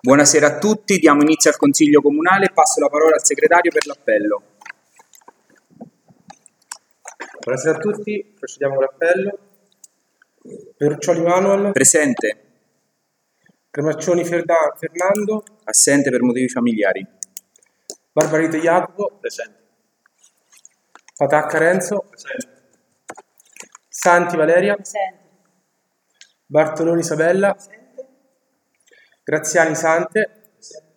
Buonasera a tutti, diamo inizio al Consiglio Comunale e passo la parola al Segretario per l'appello. Buonasera a tutti, procediamo con l'appello. Vercioli Manuel. Presente. Gramaccioni Fernando. Assente per motivi familiari. Barbarito Jacopo. Presente. Patacca Renzo. Presente. Santi Valeria. Presente. Bartoloni Isabella. Presente. Graziani Sante. Presente.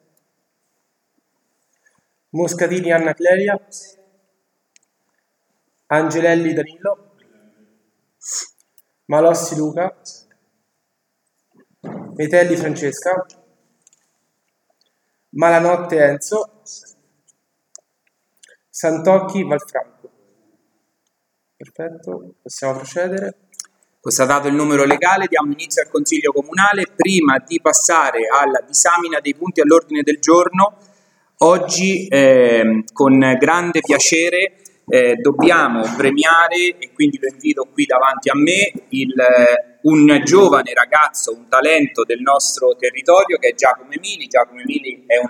Moscatini Anna Clelia. Presente. Angelelli Danilo. Malossi Luca. Metelli Francesca. Malanotte Enzo. Santocchi Valfranco. Perfetto, possiamo procedere. Constatato il numero legale, diamo inizio al Consiglio Comunale. Prima di passare alla disamina dei punti all'ordine del giorno, oggi con grande piacere dobbiamo premiare, e quindi lo invito qui davanti a me, un giovane ragazzo, un talento del nostro territorio che è Giacomo Emili. Giacomo Emili è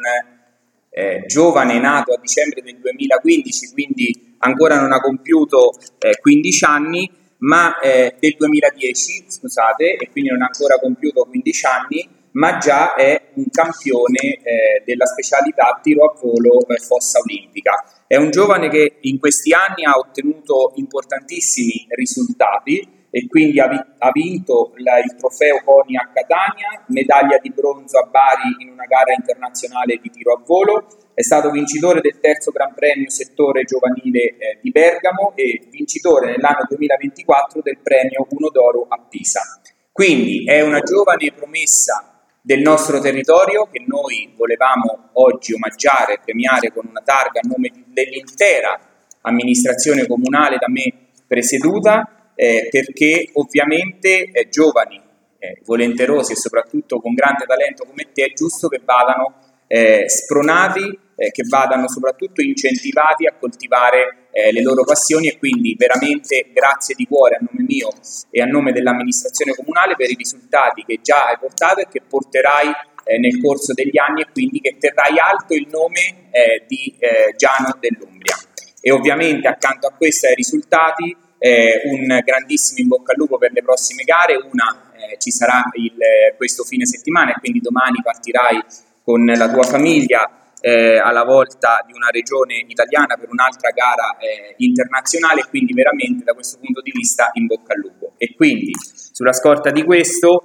un giovane nato a dicembre del 2015, quindi ancora non ha compiuto 15 anni, ma del 2010, scusate, e quindi non ha ancora compiuto 15 anni, ma già è un campione della specialità tiro a volo fossa olimpica. È un giovane che in questi anni ha ottenuto importantissimi risultati e quindi ha vinto il trofeo CONI a Catania, medaglia di bronzo a Bari in una gara internazionale di tiro a volo, è stato vincitore del terzo Gran Premio settore giovanile di Bergamo e vincitore nell'anno 2024 del premio Uno d'Oro a Pisa. Quindi è una giovane promessa del nostro territorio che noi volevamo oggi omaggiare e premiare con una targa a nome dell'intera amministrazione comunale da me presieduta, perché ovviamente giovani, volenterosi e soprattutto con grande talento come te è giusto che vadano spronati, che vadano soprattutto incentivati a coltivare le loro passioni, e quindi veramente grazie di cuore a nome mio e a nome dell'amministrazione comunale per i risultati che già hai portato e che porterai nel corso degli anni, e quindi che terrai alto il nome di Giano dell'Umbria. E ovviamente accanto a questi risultati un grandissimo in bocca al lupo per le prossime gare. Ci sarà questo fine settimana e quindi domani partirai con la tua famiglia alla volta di una regione italiana per un'altra gara internazionale, quindi veramente da questo punto di vista in bocca al lupo. E quindi sulla scorta di questo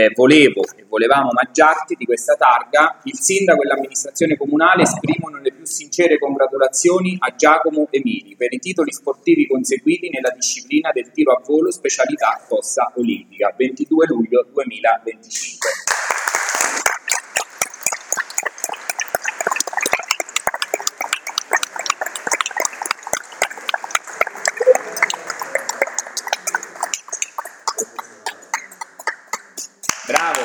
volevamo omaggiarti di questa targa. Il sindaco e l'amministrazione comunale esprimono le più sincere congratulazioni a Giacomo Emili per i titoli sportivi conseguiti nella disciplina del tiro a volo specialità fossa olimpica 22 luglio 2025. Bravo.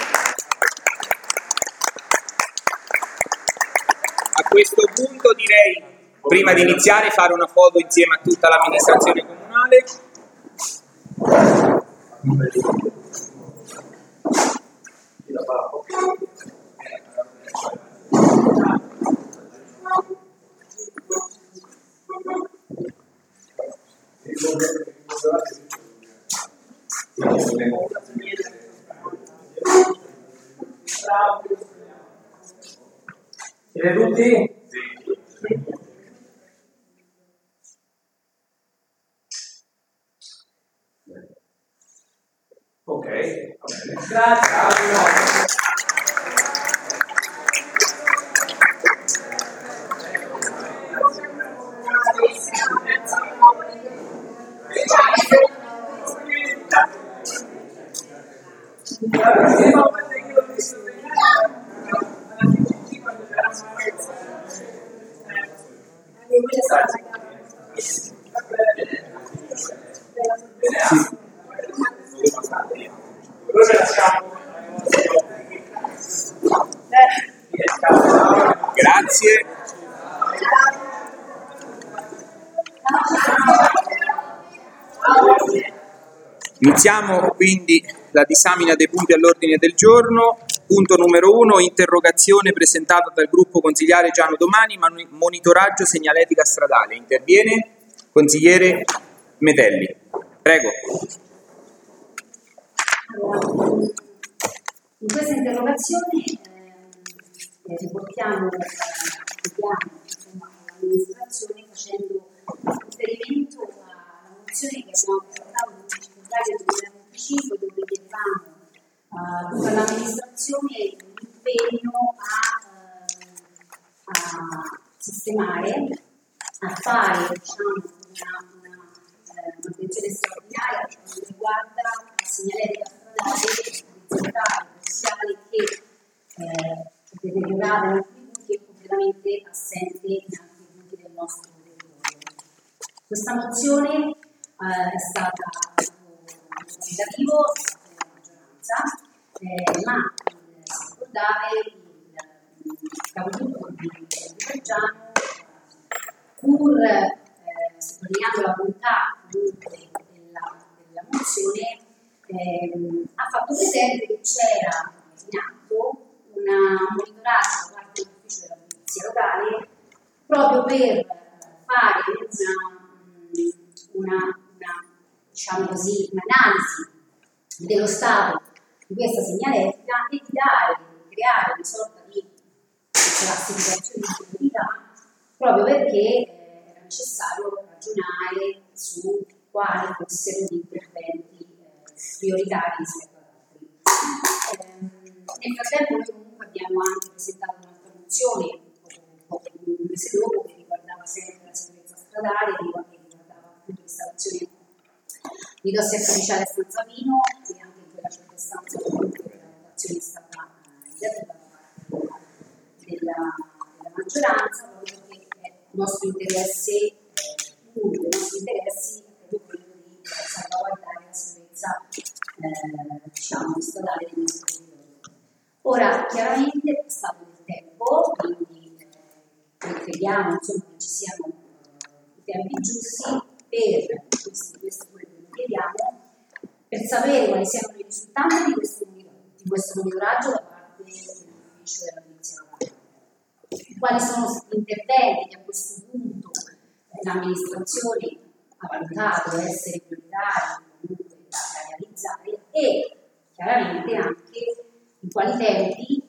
A questo punto direi, prima di iniziare, fare una foto insieme a tutta l'amministrazione comunale. Siete tutti? Ok. Grazie. Grazie. Iniziamo quindi la disamina dei punti all'ordine del giorno. Punto numero 1, interrogazione presentata dal gruppo consigliare Giano Domani, monitoraggio segnaletica stradale. Interviene consigliere Metelli. Prego. Allora, in questa interrogazione riportiamo, chiediamo all'amministrazione facendo riferimento alla mozione che abbiamo presentato il 11 febbraio 2025, dove chiedevamo per l'amministrazione l'impegno a sistemare, a fare una manutenzione straordinaria per quanto riguarda la segnaletica stradale orizzontale che è deteriorata in alcuni punti e completamente assente in altri punti del nostro territorio. Questa mozione è stata negativo della maggioranza, ma si può dare il capogruppo di Reggiano, pur sottolineando la bontà della mozione, ha fatto presente che c'era in atto un monitoraggio da parte dell'ufficio della polizia locale proprio per fare un'analisi dello stato di questa segnaletica e di creare una sorta di classificazione di priorità, proprio perché era necessario ragionare su quali fossero gli interventi prioritari rispetto ad altri. Nel frattempo noi comunque abbiamo anche presentato un'altra mozione un mese dopo che riguardava sempre la sicurezza stradale, che riguardava appunto l'installazione di dosi artificiali a San Savino, e anche in quella circostanza comunque la votazione è stata negativa da parte della maggioranza, proprio perché è nostro interesse, uno dei nostri interessi è proprio quello di salvaguardare la sicurezza stradale del nostro territorio. Ora, chiaramente è passato del tempo, quindi crediamo che ci siano i tempi giusti per questo quello che noi chiediamo, per sapere quali siano i risultati di questo monitoraggio da parte dell'ufficio della polizia locale. Quali sono gli interventi che a questo punto l'amministrazione ha valutato essere prioritari comunque da realizzare, e chiaramente anche in quali tempi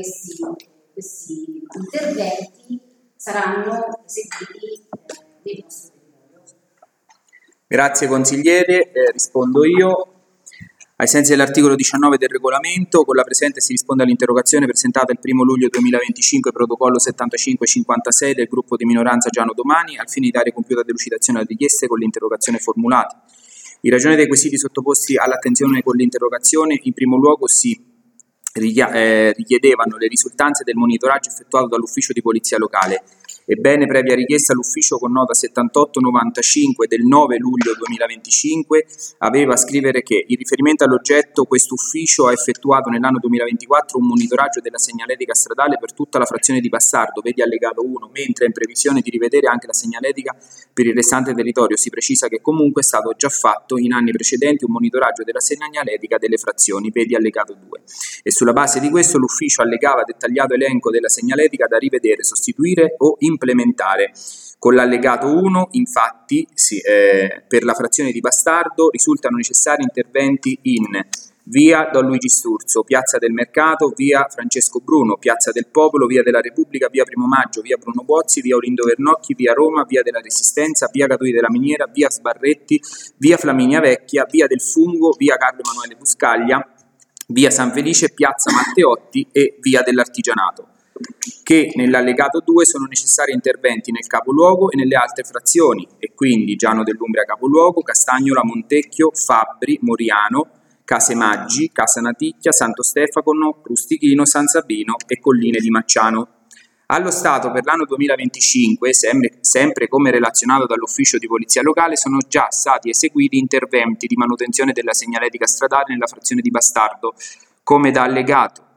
questi interventi saranno eseguiti nel nostro territorio. Grazie consigliere, rispondo io. Ai sensi dell'articolo 19 del regolamento, con la presente si risponde all'interrogazione presentata il 1 luglio 2025, protocollo 7556 del gruppo di minoranza Giano Domani, al fine di dare compiuta delucidazione alle richieste con l'interrogazione formulate. In ragione dei quesiti sottoposti all'attenzione con l'interrogazione, in primo luogo si richiedevano le risultanze del monitoraggio effettuato dall'ufficio di polizia locale. Ebbene, previa richiesta, l'ufficio con nota 7895 del 9 luglio 2025 aveva a scrivere che, in riferimento all'oggetto, questo ufficio ha effettuato nell'anno 2024 un monitoraggio della segnaletica stradale per tutta la frazione di Bastardo, vedi allegato 1, mentre è in previsione di rivedere anche la segnaletica per il restante territorio. Si precisa che comunque è stato già fatto in anni precedenti un monitoraggio della segnaletica delle frazioni, vedi allegato 2, e sulla base di questo l'ufficio allegava dettagliato elenco della segnaletica da rivedere, sostituire o implementare. Con l'allegato 1, infatti, per la frazione di Bastardo risultano necessari interventi in via Don Luigi Sturzo, piazza del Mercato, via Francesco Bruno, piazza del Popolo, via della Repubblica, via Primo Maggio, via Bruno Bozzi, via Olindo Vernocchi, via Roma, via della Resistenza, via Catoi della Miniera, via Sbarretti, via Flaminia Vecchia, via del Fungo, via Carlo Emanuele Buscaglia, via San Felice, piazza Matteotti e via dell'Artigianato, che nell'allegato 2 sono necessari interventi nel capoluogo e nelle altre frazioni, e quindi Giano dell'Umbria capoluogo, Castagnola, Montecchio, Fabbri, Moriano, Casemaggi, Casanaticchia, Santo Stefano, Rustichino, San Sabino e Colline di Macciano. Allo Stato per l'anno 2025, sempre come relazionato dall'ufficio di polizia locale, sono già stati eseguiti interventi di manutenzione della segnaletica stradale nella frazione di Bastardo, come da allegato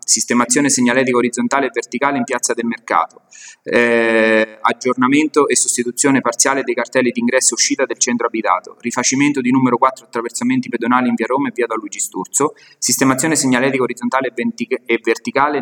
sistemazione segnaletica orizzontale e verticale in piazza del Mercato, aggiornamento e sostituzione parziale dei cartelli di ingresso e uscita del centro abitato, rifacimento di numero 4 attraversamenti pedonali in via Roma e via Don Luigi Sturzo, sistemazione segnaletica orizzontale e verticale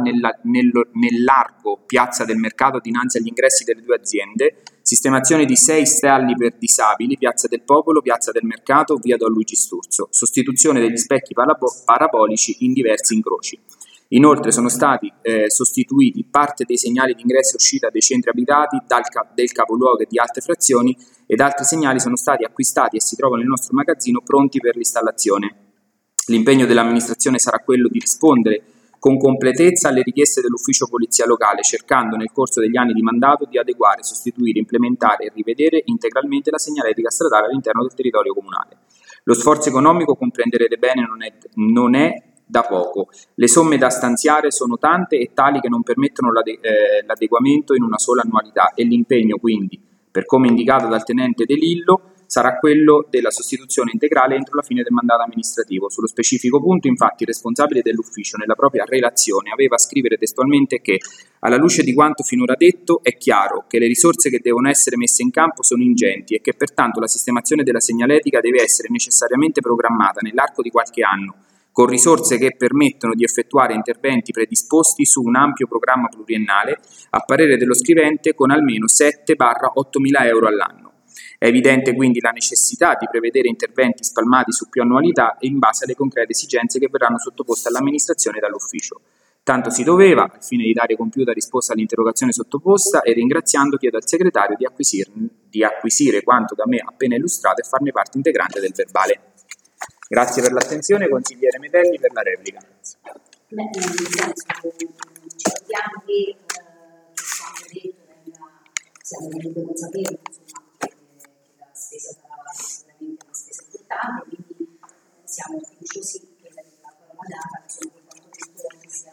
nell'arco piazza del Mercato dinanzi agli ingressi delle due aziende, sistemazione di 6 stalli per disabili, piazza del Popolo, piazza del Mercato, via Don Luigi Sturzo, sostituzione degli specchi parabolici in diversi incroci. Inoltre sono stati sostituiti parte dei segnali di ingresso e uscita dei centri abitati del capoluogo e di altre frazioni, ed altri segnali sono stati acquistati e si trovano nel nostro magazzino pronti per l'installazione. L'impegno dell'amministrazione sarà quello di rispondere con completezza alle richieste dell'ufficio polizia locale, cercando nel corso degli anni di mandato di adeguare, sostituire, implementare e rivedere integralmente la segnaletica stradale all'interno del territorio comunale. Lo sforzo economico, comprenderete bene, non è da poco. Le somme da stanziare sono tante e tali che non permettono l'adeguamento in una sola annualità, e l'impegno quindi, per come indicato dal tenente De Lillo, sarà quello della sostituzione integrale entro la fine del mandato amministrativo. Sullo specifico punto, infatti, il responsabile dell'ufficio nella propria relazione aveva a scrivere testualmente che, alla luce di quanto finora detto, è chiaro che le risorse che devono essere messe in campo sono ingenti e che pertanto la sistemazione della segnaletica deve essere necessariamente programmata nell'arco di qualche anno, con risorse che permettono di effettuare interventi predisposti su un ampio programma pluriennale, a parere dello scrivente con almeno 7-8 mila euro all'anno. È evidente quindi la necessità di prevedere interventi spalmati su più annualità e in base alle concrete esigenze che verranno sottoposte all'amministrazione e dall'ufficio. Tanto si doveva, al fine di dare compiuta risposta all'interrogazione sottoposta, e ringraziando chiedo al segretario di acquisire quanto da me appena illustrato e farne parte integrante del verbale. Grazie per l'attenzione, consigliere Metelli, per la replica. Nel senso, ci troviamo che quanto detto siamo comunque consapevoli, insomma, che la spesa sarà sicuramente una spesa importante, quindi siamo fiduciosi che la parola data, insomma, che quanto detto sia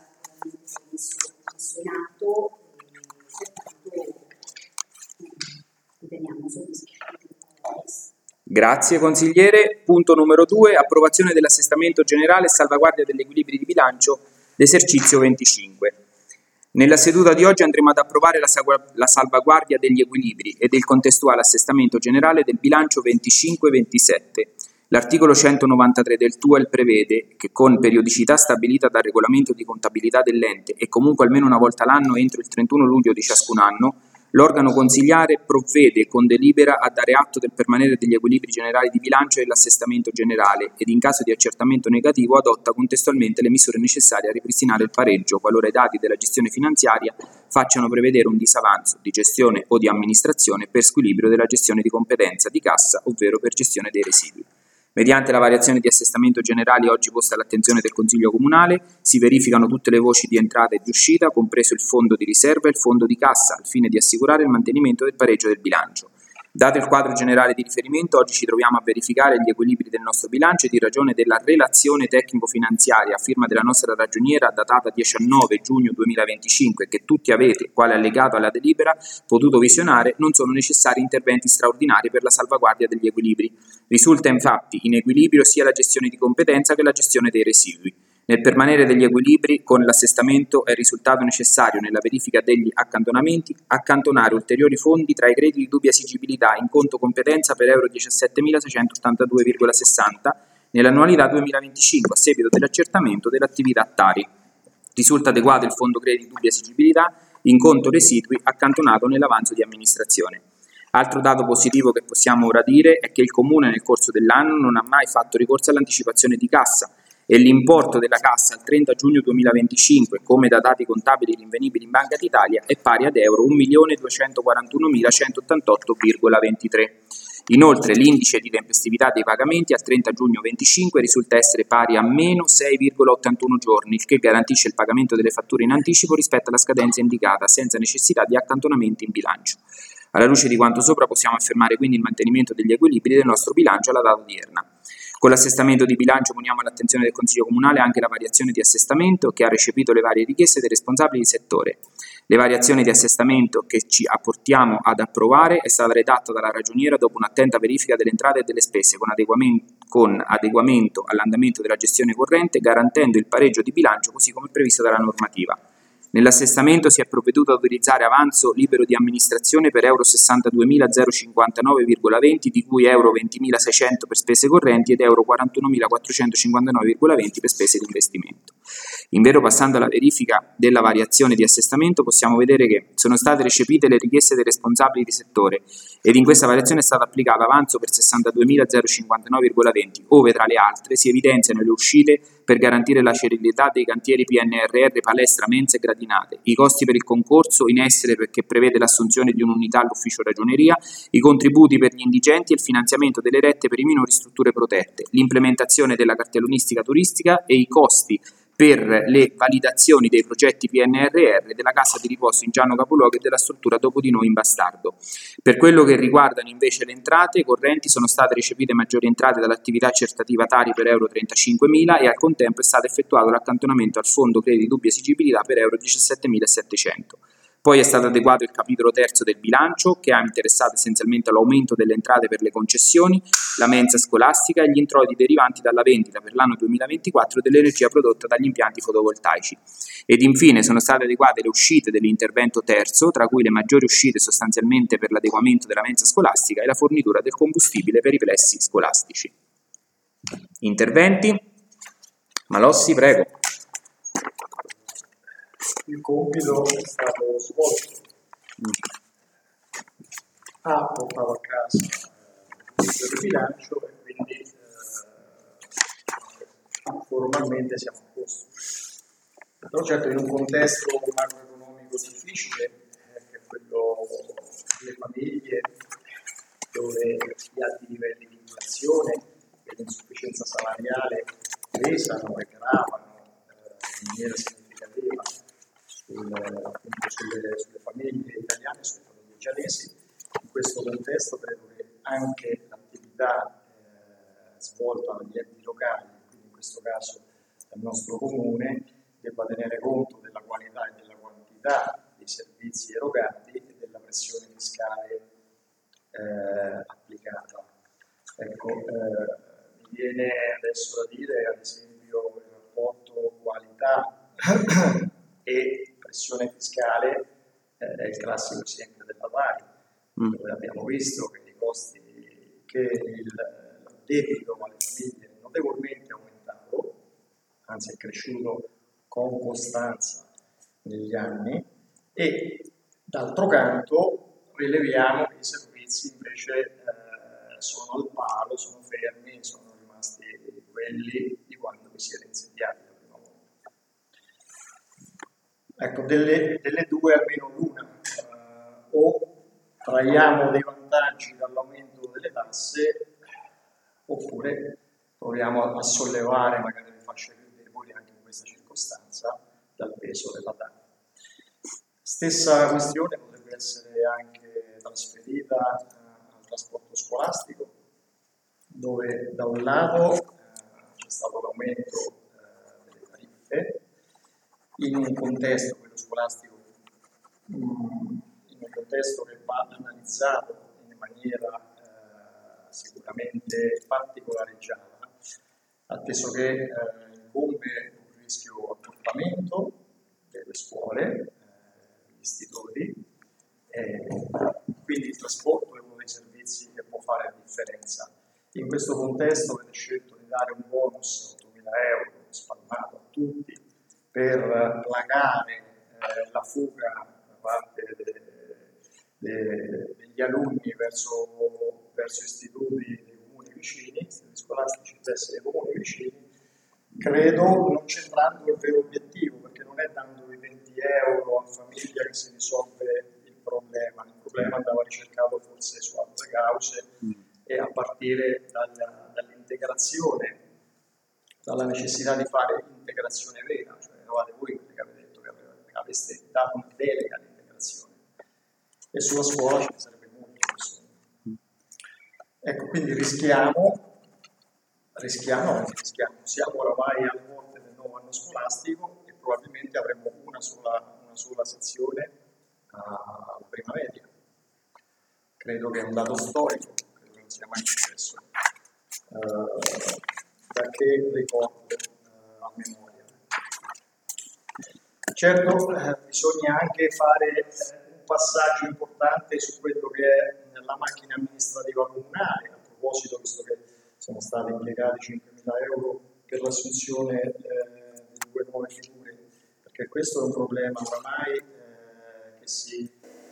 messo in atto, e pertanto riteniamo soddisfatti di questo. Grazie consigliere. Punto numero 2, approvazione dell'assestamento generale e salvaguardia degli equilibri di bilancio d'esercizio 25. Nella seduta di oggi andremo ad approvare la salvaguardia degli equilibri e del contestuale assestamento generale del bilancio 25-27. L'articolo 193 del TUEL prevede che, con periodicità stabilita dal regolamento di contabilità dell'ente e comunque almeno una volta l'anno entro il 31 luglio di ciascun anno, l'organo consiliare provvede con delibera a dare atto del permanere degli equilibri generali di bilancio e dell'assestamento generale, ed in caso di accertamento negativo adotta contestualmente le misure necessarie a ripristinare il pareggio qualora i dati della gestione finanziaria facciano prevedere un disavanzo di gestione o di amministrazione per squilibrio della gestione di competenza di cassa, ovvero per gestione dei residui. Mediante la variazione di assestamento generali oggi posta all'attenzione del Consiglio Comunale, si verificano tutte le voci di entrata e di uscita, compreso il fondo di riserva e il fondo di cassa, al fine di assicurare il mantenimento del pareggio del bilancio. Dato il quadro generale di riferimento, oggi ci troviamo a verificare gli equilibri del nostro bilancio, ed in ragione della relazione tecnico-finanziaria a firma della nostra ragioniera datata 19 giugno 2025, che tutti avete, quale allegato alla delibera, potuto visionare, non sono necessari interventi straordinari per la salvaguardia degli equilibri. Risulta infatti in equilibrio sia la gestione di competenza che la gestione dei residui. Nel permanere degli equilibri, con l'assestamento è risultato necessario, nella verifica degli accantonamenti, accantonare ulteriori fondi tra i crediti di dubbia esigibilità in conto competenza per euro 17.682,60 nell'annualità 2025 a seguito dell'accertamento dell'attività Tari. Risulta adeguato il fondo crediti di dubbia esigibilità in conto residui accantonato nell'avanzo di amministrazione. Altro dato positivo che possiamo ora dire è che il Comune nel corso dell'anno non ha mai fatto ricorso all'anticipazione di cassa, e l'importo della cassa al 30 giugno 2025, come da dati contabili rinvenibili in Banca d'Italia, è pari ad euro 1.241.188,23. Inoltre l'indice di tempestività dei pagamenti al 30 giugno 2025 risulta essere pari a meno 6,81 giorni, il che garantisce il pagamento delle fatture in anticipo rispetto alla scadenza indicata, senza necessità di accantonamenti in bilancio. Alla luce di quanto sopra possiamo affermare quindi il mantenimento degli equilibri del nostro bilancio alla data odierna. Con l'assestamento di bilancio poniamo all'attenzione del Consiglio Comunale anche la variazione di assestamento che ha recepito le varie richieste dei responsabili di settore. Le variazioni di assestamento che ci apportiamo ad approvare è stata redatta dalla ragioniera dopo un'attenta verifica delle entrate e delle spese con adeguamento all'andamento della gestione corrente, garantendo il pareggio di bilancio così come previsto dalla normativa. Nell'assestamento si è provveduto ad autorizzare avanzo libero di amministrazione per euro 62.059,20, di cui euro 20.600 per spese correnti ed euro 41.459,20 per spese di investimento. Invero, passando alla verifica della variazione di assestamento, possiamo vedere che sono state recepite le richieste dei responsabili di settore ed in questa variazione è stato applicato avanzo per 62.059,20, ove tra le altre si evidenziano le uscite per garantire la celerità dei cantieri PNRR, palestra, mense e gradinate, i costi per il concorso in essere perché prevede l'assunzione di un'unità all'ufficio ragioneria, i contributi per gli indigenti e il finanziamento delle rette per i minori strutture protette, l'implementazione della cartellonistica turistica e i costi per le validazioni dei progetti PNRR della Casa di Riposo in Giano Capoluogo e della struttura Dopo di Noi in Bastardo. Per quello che riguardano invece le entrate correnti, sono state recepite maggiori entrate dall'attività accertativa Tari per euro 35.000 e al contempo è stato effettuato l'accantonamento al fondo crediti dubbia esigibilità per euro 17.700. Poi è stato adeguato il capitolo terzo del bilancio, che ha interessato essenzialmente l'aumento delle entrate per le concessioni, la mensa scolastica e gli introiti derivanti dalla vendita per l'anno 2024 dell'energia prodotta dagli impianti fotovoltaici. Ed infine sono state adeguate le uscite dell'intervento terzo, tra cui le maggiori uscite sostanzialmente per l'adeguamento della mensa scolastica e la fornitura del combustibile per i plessi scolastici. Interventi? Malossi, prego. Il compito è stato svolto. Portato a casa il bilancio e quindi formalmente siamo a posto. Però certo in un contesto macroeconomico difficile, che è quello delle famiglie, dove gli alti livelli di inflazione e l'insufficienza salariale pesano e gravano in maniera significativa sulle famiglie italiane e sulle famiglie gianesi. In questo contesto credo che anche l'attività svolta dagli enti locali, quindi in questo caso dal nostro comune, debba tenere conto della qualità e della quantità dei servizi erogati e della pressione fiscale applicata. Ecco, mi viene adesso da dire, ad esempio, il rapporto qualità e pressione fiscale è il classico esempio della Tari, dove abbiamo visto che i costi, che il debito alle famiglie è notevolmente aumentato, anzi è cresciuto con costanza negli anni, e d'altro canto rileviamo che i servizi invece sono al palo, sono fermi, sono rimasti quelli di quando vi siete insediati la prima volta. Ecco, delle due almeno l'una, o traiamo dei vantaggi dall'aumento delle tasse, oppure proviamo a sollevare magari le fasce più deboli anche in questa circostanza dal peso della tassa. Stessa questione potrebbe essere anche trasferita al trasporto scolastico, dove da un lato c'è stato l'aumento delle tariffe in un contesto, quello scolastico, in un contesto che va analizzato in maniera sicuramente particolareggiata, atteso che incombe un rischio accorpamento delle scuole, degli istituti, quindi il trasporto è uno dei servizi che può fare la differenza. In questo contesto viene scelto di dare un bonus di 8.000 euro spalmato a tutti per placare la fuga da parte degli alunni verso istituti dei comuni vicini, istituti scolastici dei comuni vicini, credo non centrando il vero obiettivo, perché non è dando i 20 euro a famiglia che si risolve il problema andava ricercato forse su altre cause e a partire dall'integrazione, dalla necessità di fare integrazione vera, cioè eravate voi che avete detto che aveste dato una delega all'integrazione e sulla scuola ci sarebbe molto bisogno. Ecco, quindi rischiamo, siamo oramai alle porte del nuovo anno scolastico e probabilmente avremo una sola una sola sezione alla prima media. Credo che è un dato storico, credo che non sia mai successo, da che ricordo a memoria. Certo, bisogna anche fare un passaggio importante su quello che è la macchina amministrativa comunale. A proposito, visto che sono stati impiegati 5.000 euro per l'assunzione di 2 nuove figure, perché questo è un problema oramai che si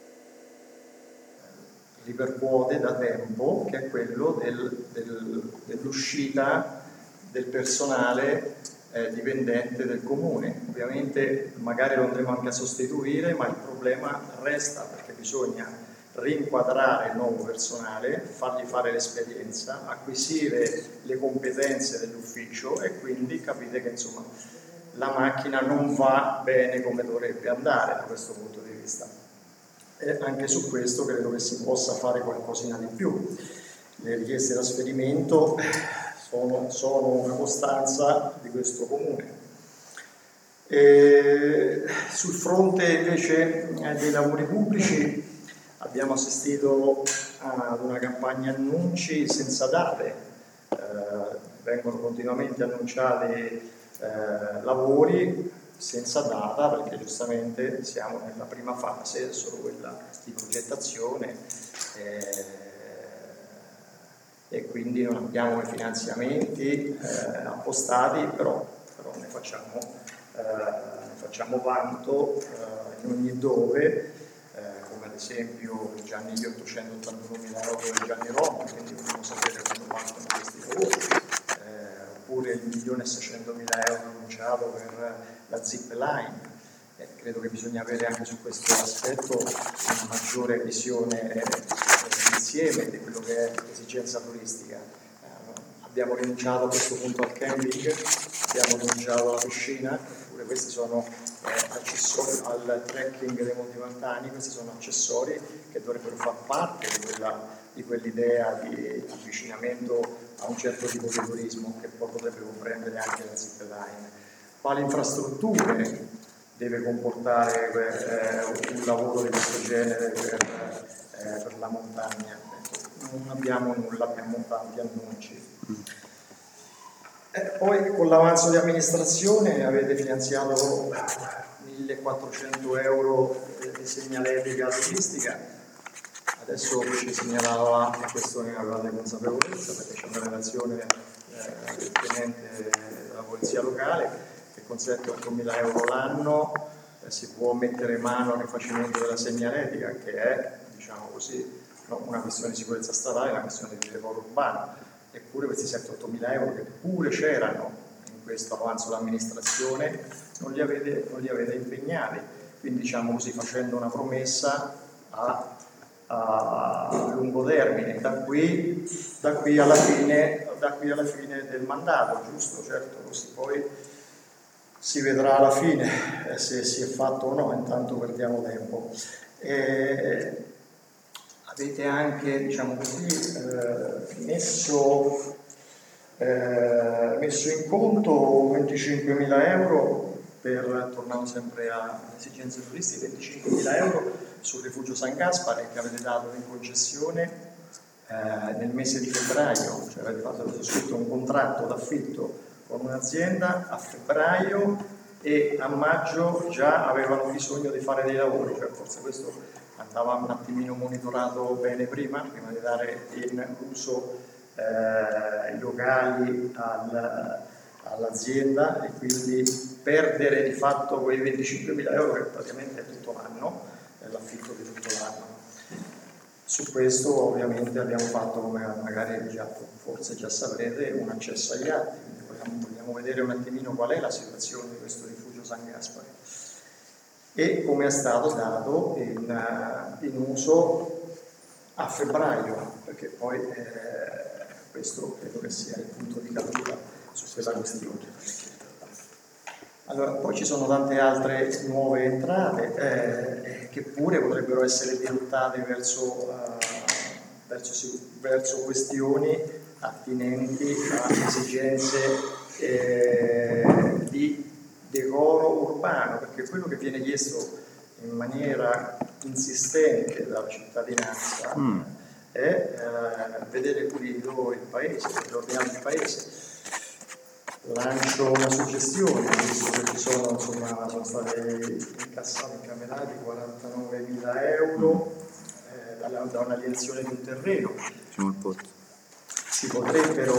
ripercuote da tempo, che è quello dell'uscita del personale dipendente del comune. Ovviamente magari lo andremo anche a sostituire, ma il problema resta, perché bisogna rinquadrare il nuovo personale, fargli fare l'esperienza, acquisire le competenze dell'ufficio, e quindi capite che insomma la macchina non va bene come dovrebbe andare da questo punto di vista. E anche su questo credo che si possa fare qualcosina di più. Le richieste di trasferimento sono una costanza di questo comune. Sul fronte invece dei lavori pubblici abbiamo assistito ad una campagna annunci senza date, vengono continuamente annunciati lavori senza data, perché giustamente siamo nella prima fase, solo quella di progettazione, e quindi non abbiamo i finanziamenti appostati, però ne facciamo vanto in ogni dove, come ad esempio già negli 881.000 euro di Gianni Roma, quindi vogliamo sapere quando partono questi lavori, oppure il 1.600.000 euro annunciato per la zip line. Credo che bisogna avere anche su questo aspetto una maggiore visione insieme di quello che è l'esigenza turistica. Abbiamo rinunciato a questo punto al camping, abbiamo rinunciato alla piscina, eppure questi sono accessori al trekking dei Monti Montani, questi sono accessori che dovrebbero far parte di quell'idea di avvicinamento a un certo tipo di turismo, che poi potrebbe comprendere anche la zip line. Quali infrastrutture deve comportare un lavoro di questo genere per la montagna? Non abbiamo nulla, abbiamo tanti annunci. Poi con l'avanzo di amministrazione avete finanziato 1.400 euro di segnaletica turistica. Adesso ci segnalava, e questo ne avevate consapevolezza perché c'è una relazione del tenente della polizia locale che consente 8.000 euro l'anno, si può mettere mano al rifacimento della segnaletica, che è, diciamo così, una questione di sicurezza stradale, una questione di decoro urbano. Eppure questi 7-8.000 euro che pure c'erano in questo avanzo dell'amministrazione non li avete impegnati, quindi diciamo così, facendo una promessa a lungo termine, da qui alla fine del mandato, giusto? Certo, così poi si vedrà alla fine se si è fatto o no, intanto perdiamo tempo. Avete anche, diciamo così, messo in conto 25.000 euro tornando sempre alle esigenze turistiche, 25.000 euro sul rifugio San Gaspare che avete dato in concessione nel mese di febbraio, cioè avete scritto un contratto d'affitto con un'azienda a febbraio e a maggio già avevano bisogno di fare dei lavori, cioè forse questo andava un attimino monitorato bene prima di dare in uso i locali all'azienda, e quindi perdere di fatto quei 25.000 euro che praticamente è tutto l'anno, è l'affitto di tutto l'anno. Su questo ovviamente abbiamo fatto, come magari forse già saprete, un accesso agli atti, quindi vogliamo vedere un attimino qual è la situazione di questo rifugio San Gaspare e come è stato dato in uso a febbraio, perché poi questo credo che sia il punto di caduta su questa questione. Allora, poi ci sono tante altre nuove entrate che pure potrebbero essere dirottate verso questioni attinenti a esigenze di decoro urbano, perché quello che viene chiesto in maniera insistente dalla cittadinanza è vedere pulito il paese, ordinare il paese. Lancio una suggestione, visto che sono stati incassati, incamerati 49.000 euro da un'alienazione di un terreno. Si potrebbero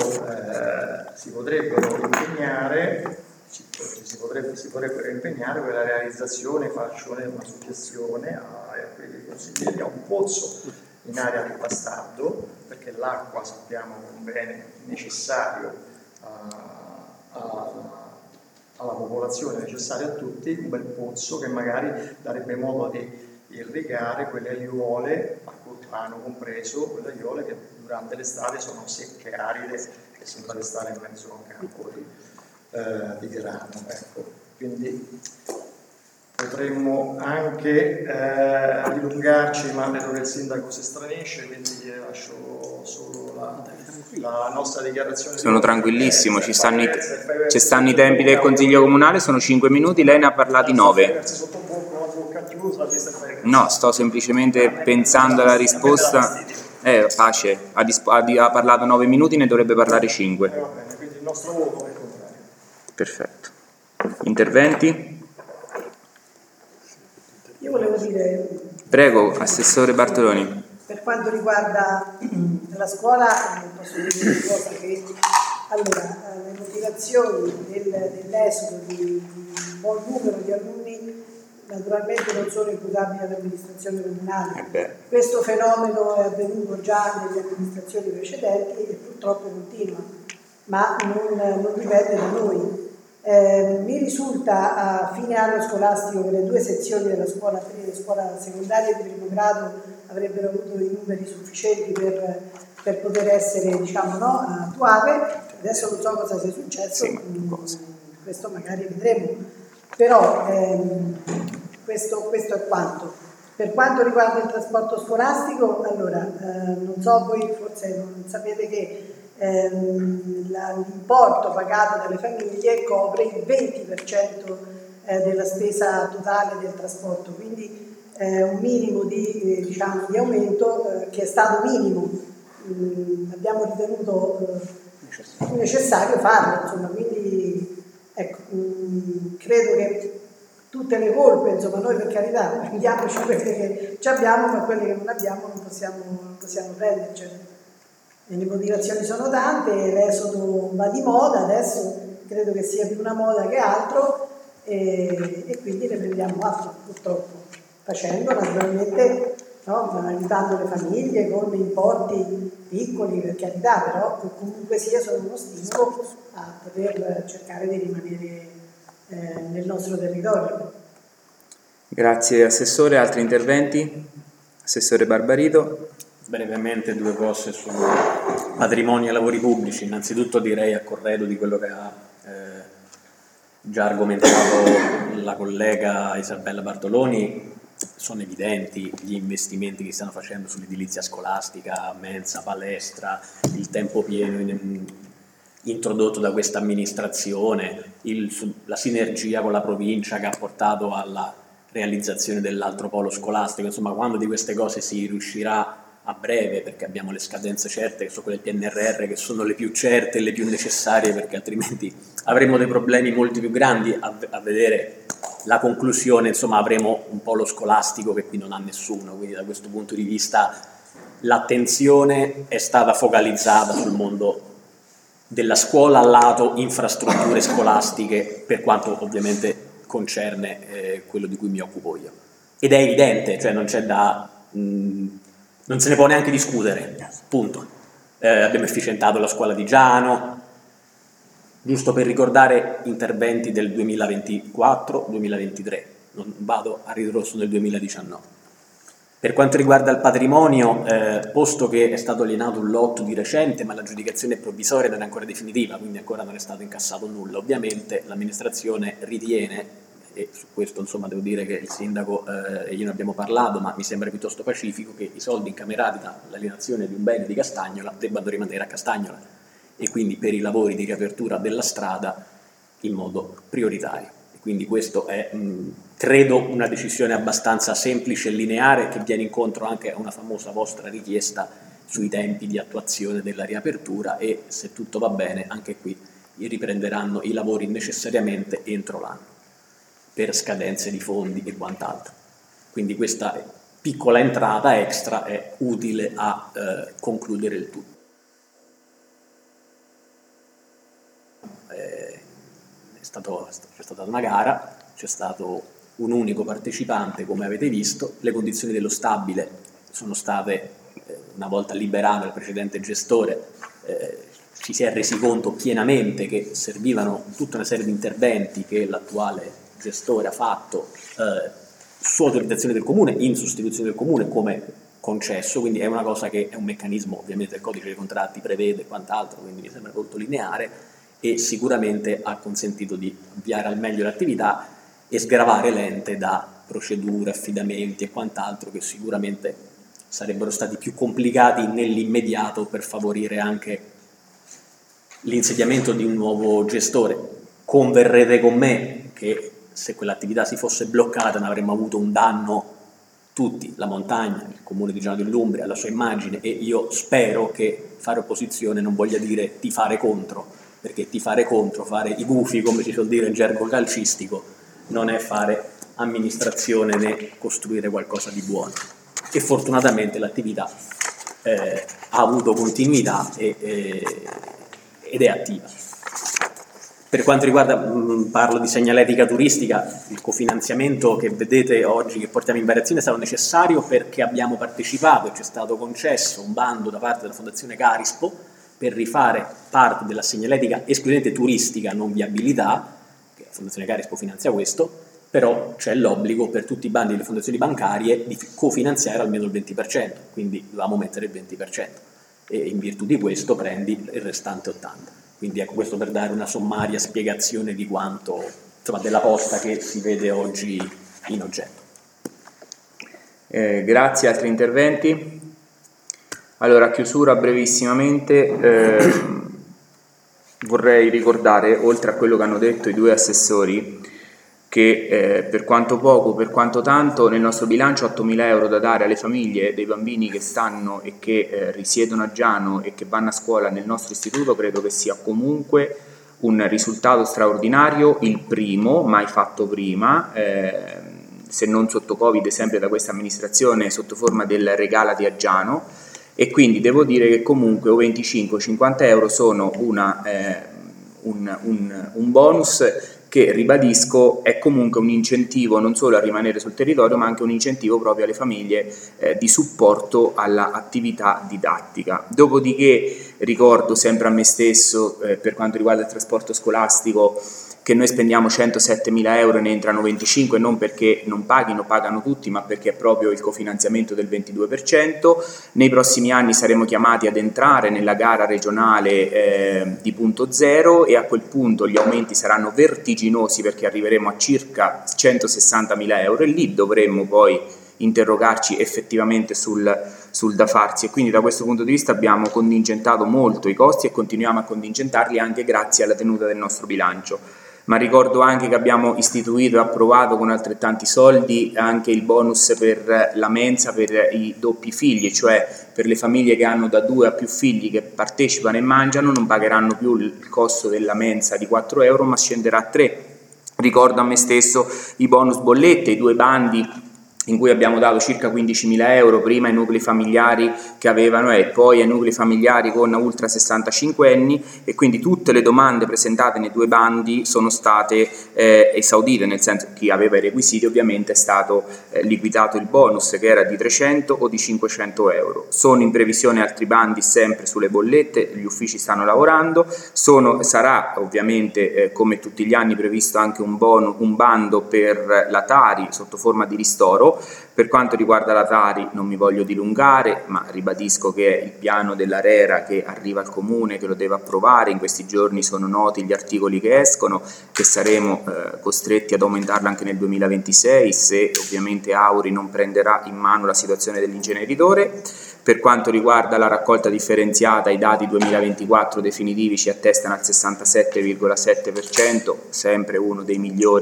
impegnare per la realizzazione, faccio una suggestione a quelli consiglieri, a un pozzo in area di Bastardo, perché l'acqua sappiamo è un bene necessario alla popolazione, necessario a tutti, un bel pozzo che magari darebbe modo di irrigare quelle aiuole, a Curtano compreso, quelle aiuole che durante l'estate sono secche, aride, che sembra di stare in mezzo a un campo di grano. Ecco. Quindi potremmo anche dilungarci, ma vedo che il sindaco si stranisce, quindi gli lascio solo la nostra dichiarazione. Sono tranquillissimo, ci stanno i tempi del Consiglio Comunale, sono 5 minuti, lei ne ha parlati 9. No, sto semplicemente pensando alla risposta. Pace, ha parlato 9 minuti, ne dovrebbe parlare 5. Va bene, quindi il nostro voto è contrario. Perfetto. Interventi? Io volevo dire... Prego, Assessore Bartoloni. Per quanto riguarda la scuola, posso dire una cosa che allora, le motivazioni dell'esodo di un buon numero di alunni naturalmente non sono imputabili all'amministrazione comunale. Questo fenomeno è avvenuto già nelle amministrazioni precedenti e purtroppo continua, ma non dipende da noi. Mi risulta a fine anno scolastico che le 2 sezioni della scuola secondaria di primo grado avrebbero avuto i numeri sufficienti per poter essere attuate. Adesso non so cosa sia successo, questo magari vedremo, però questo è quanto. Per quanto riguarda il trasporto scolastico, allora non so, voi forse non sapete che l'importo pagato dalle famiglie copre il 20% della spesa totale del trasporto, quindi un minimo di aumento che è stato minimo, abbiamo ritenuto necessario farlo, insomma, quindi ecco, credo che tutte le colpe, noi per carità prendiamoci quelle che ci abbiamo, ma quelle che non abbiamo non possiamo prendercene. E le motivazioni sono tante, l'esodo va di moda, adesso credo che sia più una moda che altro e quindi ne prendiamo atto purtroppo, facendo naturalmente, aiutando le famiglie con importi piccoli per carità, però comunque sia sono uno stimolo a poter cercare di rimanere nel nostro territorio. Grazie Assessore, altri interventi? Assessore Barbarito. Brevemente 2 cose su patrimonio e lavori pubblici. Innanzitutto direi, a corredo di quello che ha già argomentato la collega Isabella Bartoloni, sono evidenti gli investimenti che stanno facendo sull'edilizia scolastica, mensa, palestra, il tempo pieno introdotto da questa amministrazione, la sinergia con la provincia che ha portato alla realizzazione dell'altro polo scolastico. Insomma, quando di queste cose si riuscirà a breve, perché abbiamo le scadenze certe che sono quelle del PNRR, che sono le più certe e le più necessarie, perché altrimenti avremo dei problemi molti più grandi a vedere la conclusione. Insomma, avremo un polo scolastico che qui non ha nessuno, quindi da questo punto di vista l'attenzione è stata focalizzata sul mondo della scuola al lato infrastrutture scolastiche, per quanto ovviamente concerne quello di cui mi occupo io. Ed è evidente, cioè non c'è da... non se ne può neanche discutere, punto. Abbiamo efficientato la scuola di Giano, giusto per ricordare interventi del 2024-2023, non vado a ritroso nel 2019. Per quanto riguarda il patrimonio, posto che è stato alienato un lotto di recente, ma l'aggiudicazione è provvisoria non è ancora definitiva, quindi ancora non è stato incassato nulla, ovviamente l'amministrazione ritiene, e su questo insomma devo dire che il sindaco e io ne abbiamo parlato, ma mi sembra piuttosto pacifico, che i soldi incamerati dall'alienazione di un bene di Castagnola debbano rimanere a Castagnola e quindi per i lavori di riapertura della strada in modo prioritario. Quindi questo è, credo, una decisione abbastanza semplice e lineare, che viene incontro anche a una famosa vostra richiesta sui tempi di attuazione della riapertura, e se tutto va bene anche qui riprenderanno i lavori necessariamente entro l'anno per scadenze di fondi e quant'altro. Quindi questa piccola entrata extra è utile a concludere il tutto. C'è stata una gara, c'è stato un unico partecipante, come avete visto. Le condizioni dello stabile sono state, una volta liberato il precedente gestore, ci si è resi conto pienamente che servivano tutta una serie di interventi che l'attuale gestore ha fatto su autorizzazione del comune, in sostituzione del comune come concesso, quindi è una cosa che è un meccanismo, ovviamente il codice dei contratti prevede e quant'altro, quindi mi sembra molto lineare, e sicuramente ha consentito di avviare al meglio l'attività e sgravare l'ente da procedure, affidamenti e quant'altro che sicuramente sarebbero stati più complicati nell'immediato per favorire anche l'insediamento di un nuovo gestore. Converrete con me che se quell'attività si fosse bloccata ne avremmo avuto un danno tutti, la montagna, il comune di Giano dell'Umbria, la sua immagine, e io spero che fare opposizione non voglia dire tifare contro, perché tifare contro, fare i gufi, come si suol dire in gergo calcistico, non è fare amministrazione né costruire qualcosa di buono. E fortunatamente l'attività ha avuto continuità ed è attiva. Per quanto riguarda, parlo di segnaletica turistica, il cofinanziamento che vedete oggi che portiamo in variazione è stato necessario perché abbiamo partecipato e ci è stato concesso un bando da parte della Fondazione Carispo per rifare parte della segnaletica esclusivamente turistica, non viabilità, che la Fondazione Carispo finanzia questo, però c'è l'obbligo per tutti i bandi delle fondazioni bancarie di cofinanziare almeno il 20%, quindi dovevamo mettere il 20%, e in virtù di questo prendi il restante 80%. Quindi ecco, questo per dare una sommaria spiegazione di quanto, insomma, della posta che si vede oggi in oggetto. Grazie, altri interventi? Allora, a chiusura brevissimamente, vorrei ricordare, oltre a quello che hanno detto i due assessori, che per quanto poco, per quanto tanto, nel nostro bilancio 8.000 euro da dare alle famiglie dei bambini che stanno e che risiedono a Giano e che vanno a scuola nel nostro istituto, credo che sia comunque un risultato straordinario, il primo, mai fatto prima, se non sotto Covid, sempre da questa amministrazione, sotto forma del Regalati a Giano, e quindi devo dire che comunque o 25-50 euro sono un bonus che, ribadisco, è comunque un incentivo non solo a rimanere sul territorio, ma anche un incentivo proprio alle famiglie di supporto all'attività didattica. Dopodiché ricordo sempre a me stesso, per quanto riguarda il trasporto scolastico, che noi spendiamo 107.000 euro e ne entrano 25, non perché non paghino, pagano tutti, ma perché è proprio il cofinanziamento del 22%. Nei prossimi anni saremo chiamati ad entrare nella gara regionale di punto zero, e a quel punto gli aumenti saranno vertiginosi perché arriveremo a circa 160.000 euro, e lì dovremmo poi interrogarci effettivamente sul da farsi, e quindi da questo punto di vista abbiamo contingentato molto i costi e continuiamo a contingentarli anche grazie alla tenuta del nostro bilancio. Ma ricordo anche che abbiamo istituito e approvato con altrettanti soldi anche il bonus per la mensa per i doppi figli, cioè per le famiglie che hanno da 2 a più figli che partecipano e mangiano non pagheranno più il costo della mensa di 4 euro, ma scenderà a 3. Ricordo a me stesso i bonus bollette, i 2 bandi in cui abbiamo dato circa 15.000 euro, prima ai nuclei familiari che avevano e poi ai nuclei familiari con ultra 65 anni, e quindi tutte le domande presentate nei 2 bandi sono state esaudite, nel senso che chi aveva i requisiti ovviamente è stato liquidato il bonus, che era di 300 o di 500 euro. Sono in previsione altri bandi sempre sulle bollette, gli uffici stanno lavorando, sarà ovviamente come tutti gli anni previsto anche un bando per la Tari sotto forma di ristoro. Per quanto riguarda la Tari non mi voglio dilungare, ma ribadisco che è il piano dell'ARERA che arriva al Comune, che lo deve approvare. In questi giorni sono noti gli articoli che escono, che saremo costretti ad aumentarla anche nel 2026 se ovviamente Auri non prenderà in mano la situazione dell'inceneritore. Per quanto riguarda la raccolta differenziata, i dati 2024 definitivi ci attestano al 67,7%, sempre uno dei migliori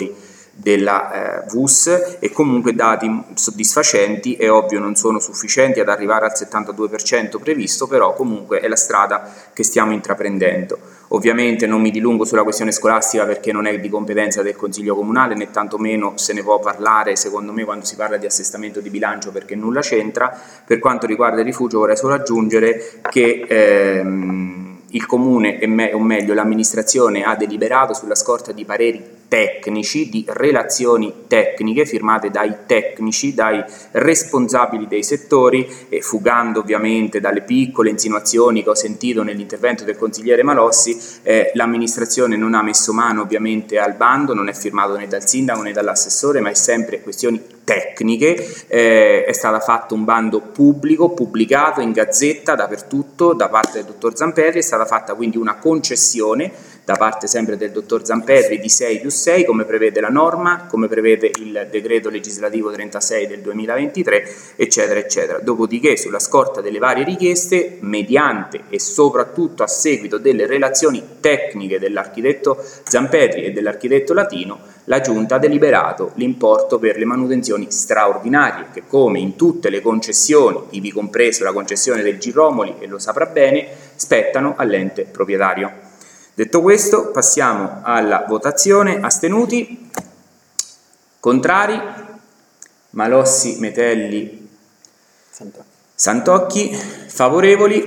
della VUS, e comunque dati soddisfacenti. È ovvio non sono sufficienti ad arrivare al 72% previsto, però comunque è la strada che stiamo intraprendendo. Ovviamente non mi dilungo sulla questione scolastica perché non è di competenza del Consiglio Comunale, né tantomeno se ne può parlare secondo me quando si parla di assestamento di bilancio, perché nulla c'entra. Per quanto riguarda il rifugio vorrei solo aggiungere che il Comune, o meglio l'amministrazione, ha deliberato sulla scorta di pareri tecnici, di relazioni tecniche firmate dai tecnici, dai responsabili dei settori, e fugando ovviamente dalle piccole insinuazioni che ho sentito nell'intervento del consigliere Malossi, l'amministrazione non ha messo mano ovviamente al bando, non è firmato né dal sindaco né dall'assessore, ma è sempre questioni tecniche. È stato fatto un bando pubblico, pubblicato in gazzetta dappertutto da parte del dottor Zampetri, è stata fatta quindi una concessione da parte sempre del dottor Zampetri di 6+6, come prevede la norma, come prevede il decreto legislativo 36 del 2023, eccetera eccetera. Dopodiché, sulla scorta delle varie richieste, mediante e soprattutto a seguito delle relazioni tecniche dell'architetto Zampetri e dell'architetto Latino, la Giunta ha deliberato l'importo per le manutenzioni straordinarie che, come in tutte le concessioni, ivi compreso la concessione del Giromoli, e lo saprà bene, spettano all'ente proprietario. Detto questo, passiamo alla votazione. Astenuti? Contrari? Malossi, Metelli, Santocchi. Favorevoli?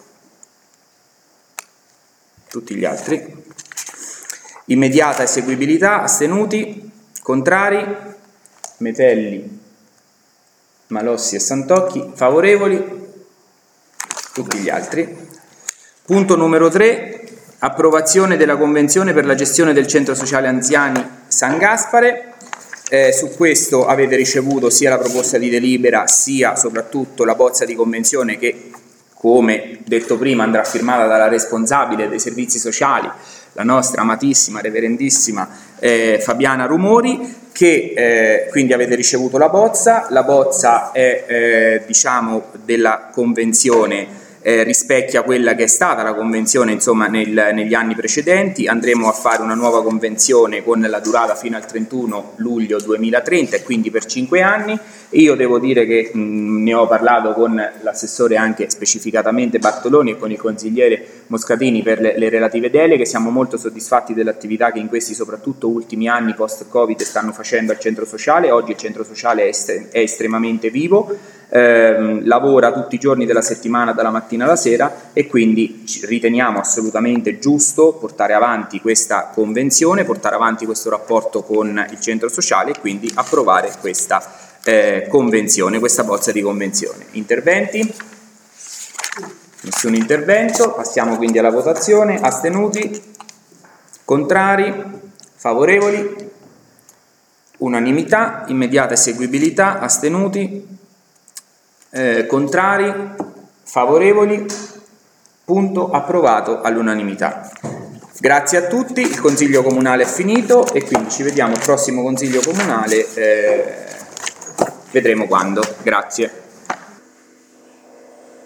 Tutti gli altri. Immediata eseguibilità. Astenuti? Contrari? Metelli, Malossi e Santocchi. Favorevoli? Tutti gli altri. Punto numero 3. Approvazione della convenzione per la gestione del centro sociale anziani San Gaspare. Su questo avete ricevuto sia la proposta di delibera sia soprattutto la bozza di convenzione che, come detto prima, andrà firmata dalla responsabile dei servizi sociali, la nostra amatissima, reverendissima Fabiana Rumori, che quindi avete ricevuto la bozza. La bozza è diciamo della convenzione, rispecchia quella che è stata la convenzione insomma negli anni precedenti. Andremo a fare una nuova convenzione con la durata fino al 31 luglio 2030 e quindi per 5 anni. Io devo dire che ne ho parlato con l'assessore anche specificatamente Bartoloni e con il consigliere Moscatini per le relative deleghe. Siamo molto soddisfatti dell'attività che in questi soprattutto ultimi anni post-Covid stanno facendo al centro sociale. Oggi il centro sociale è estremamente vivo, lavora tutti i giorni della settimana dalla mattina alla sera, e quindi riteniamo assolutamente giusto portare avanti questa convenzione, portare avanti questo rapporto con il centro sociale e quindi approvare questa convenzione, questa bozza di convenzione. Interventi? Nessun intervento. Passiamo quindi alla votazione. Astenuti? Contrari? Favorevoli? Unanimità. Immediata eseguibilità. Astenuti? Contrari? Favorevoli? Punto. Approvato all'unanimità. Grazie a tutti. Il Consiglio Comunale è finito e quindi ci vediamo al prossimo Consiglio Comunale. Vedremo quando. Grazie.